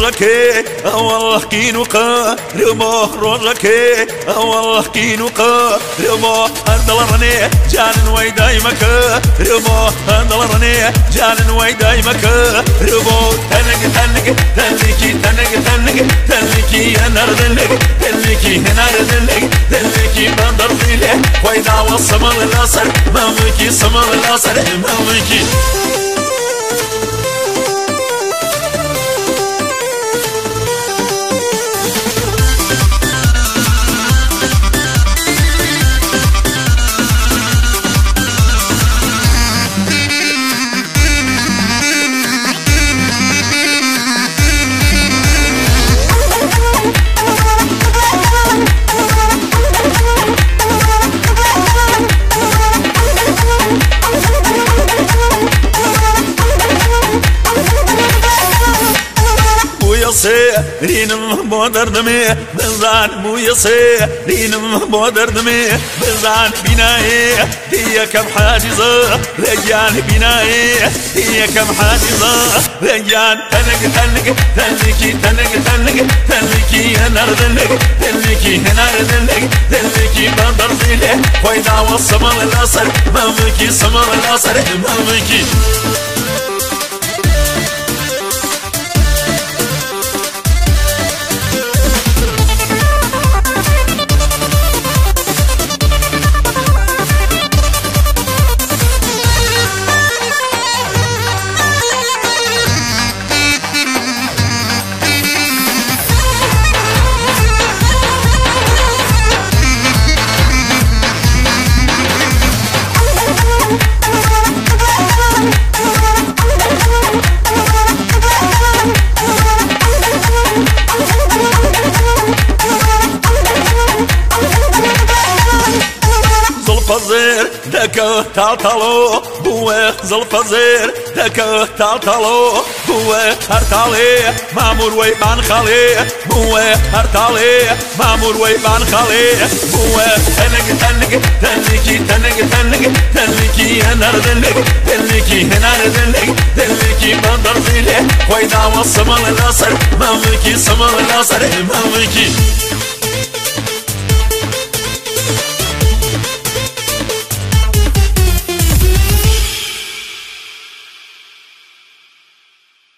روجك والله كينوقا رمو روجك والله كينوقا رمو هندلرني جان ويدايمك رمو هندلرني جان ويدايمك رمو تنك يا نردلك تلكي نردلك تلكي بندر زيله ويدا والصمر الاصل مامكي صمر الاصل مامكي رينم بودردمي بزان مو يصي رينم بودردمي بزان بناي هي كم حاجزة رجال بناي هي كم حاجزة رجال تلكي يا نردلك تلكي نردلك تلكي بندر زيله ويدا والصمر الاصل مامكي صمر الاصل مامكي زلفزير دكه تالتالو هو زلفزير دكه تالتالو هو هرتالي مامور ويبان خالي هو هرتالي مامور ويبان خالي هو تلكي يا نردلك تلكي نردلك تلكي بندر زيله ويدا والصمر الاصل مامكي صمر الاصل مامكي